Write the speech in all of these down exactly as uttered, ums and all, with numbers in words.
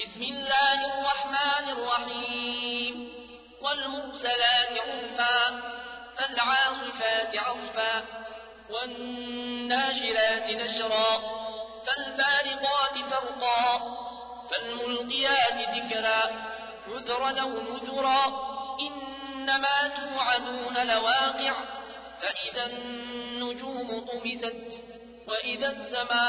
بسم الله الرحمن الرحيم والمرسلات عرفا فالعاصفات عصفا والناشرات نشرا فالفارقات فرقا فالملقيات ذكرا عذرا أو نذرا إنما توعدون لواقع فإذا النجوم طمست وإذا السماء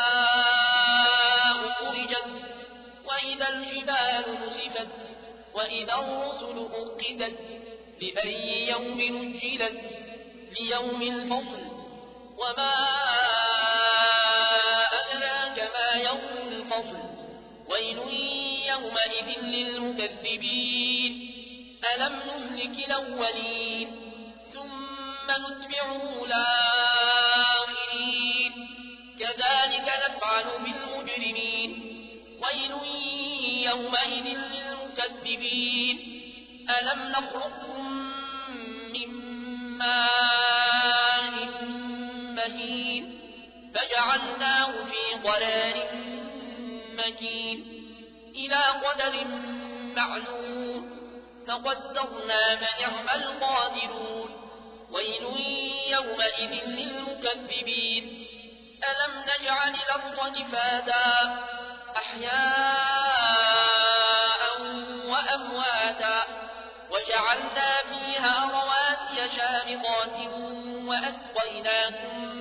فرجت وإذا الجبال نسفت وإذا الرسل أقدت لأي يوم نجلت ليوم الفصل وما أدراك ما يوم الفصل ويل يومئذ للمكذبين ألم نهلك الأولين ثم نتبعهم الآخرين كذلك نفعل بالمجرمين ويل يومئذ للمكذبين ألم نخلقكم من ماء مهين فجعلناه في قرار مكين إلى قدر معلوم فقدرنا فنعم القادرون ويل يومئذ للمكذبين ألم نجعل الأرض كفاتا أحياء وأمواتا وجعلنا فيها رواسي شامخات وأسقيناكم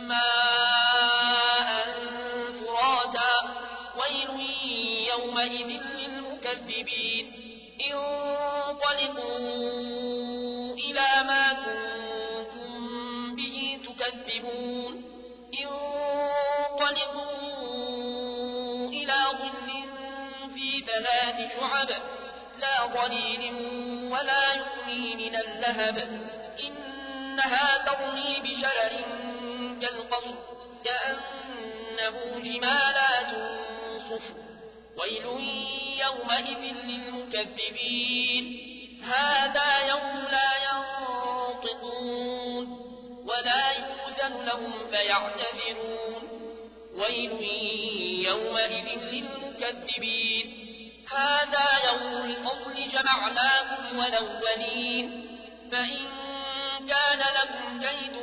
ماء فراتا ويل يومئذ للمكذبين انطلقوا إلى ما كنتم به تكذبون انطلقوا إلى ظل في ثلاث شعب لا ظليل ولا يغني من اللهب إنها ترمي بشرر كالقصر كأنه جمالات صفر ويل يومئذ للمكذبين هذا يوم لا ينطقون ولا يؤذن لهم فيعتذرون ويل يومئذ للمكذبين هذا يوم الفصل جمعناكم والأولين فإن كان لكم كيد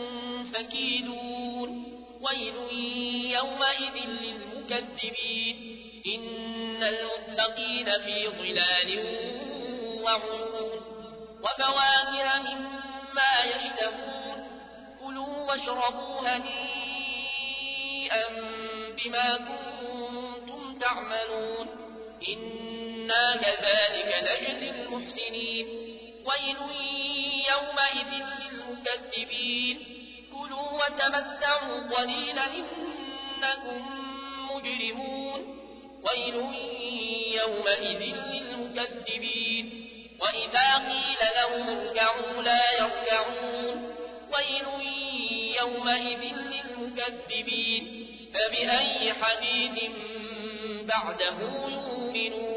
فكيدون ويل يومئذ للمكذبين إن المتقين في ظلال وعيون وفواكه مما يشتهون كلوا واشربوا هنيئا بما كنتم تعملون إنا كذلك نجزي المحسنين ويل يومئذ للمكذبين كلوا وتمتعوا قليلا إنكم مجرمون ويل يومئذ للمكذبين وإذا قيل لهم اركعوا لا يركعون ويل يومئذ للمكذبين فبأي حديث بعده يؤمنون